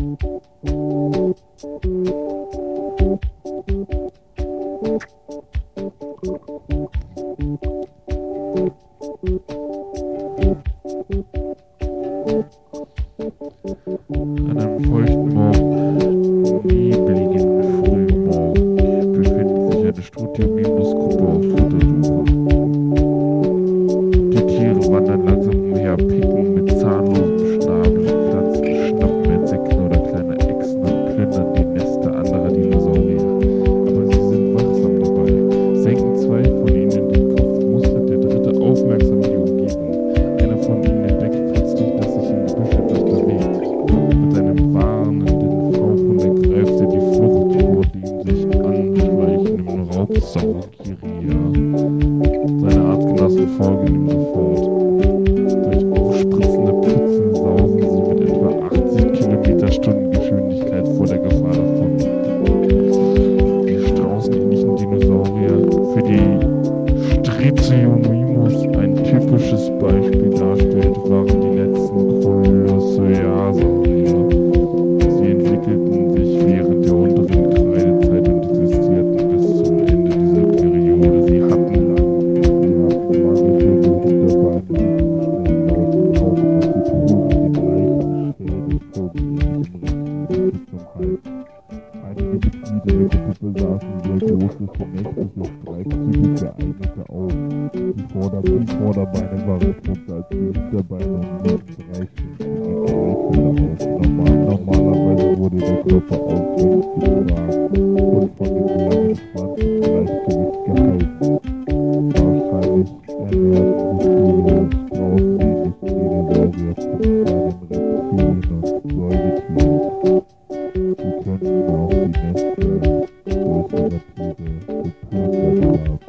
An einem feuchten Morgen, nebligen Frühmorgen, befindet sich eine Struthiomimus-Gruppe auf Futtersuche. Die Tiere wandern langsam umher, picken mit zahnlosem Schnabel Pflanzen, schnappen Insekten oder kleine Echsen und plündern die Nester anderer Dinosaurier. Aber sie sind wachsam dabei. Senken zwei von ihnen in den Kopf, mustert der dritte aufmerksam die Umgebung. Einer von ihnen entdeckt plötzlich, dass sich im Gebüsch etwas bewegt. Mit einem warnenden Fauchen ergreift er die Flucht vor dem sich anschleichenden Raubsaugier. Seine Artgenossen folgen ihm sofort. Durch aufspritzende Pfützen sausen sie mit etwa 80 km/h vor der Gefahr davon. Die straußenähnlichen Dinosaurier, für die Struthiomimus ein typisches Beispiel darstellt, waren die letzten Kolosseasaurier. Sie entwickelten sich während der unteren Kreidezeit und existierten bis zum Ende dieser Periode. Sie hatten einige Mitglieder der Gruppe besaßen sehr große, vermächtliche, streifzügig geeignete Augen. Die Vorderbeine waren kürzer als die Hinterbeine und links reichten Normalerweise wurde der Körper aufrecht getragen und von dem langen Schwanz Gleichgewicht gehalten. Wahrscheinlich ernährten sich viele straußähnliche Dinosaurier von kleinen Reptilien und Säugetieren. Sie könnten auch die Nester größerer Tiere geplündert haben.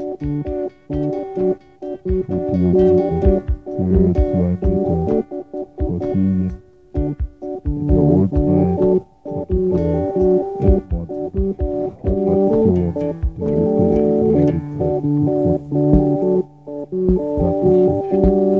Struthiomimus, Höhe 2 Meter, Fossilien in der Oldmine und in der Edmond-Formation der älteren Kreidezeit gefunden. Dankeschön.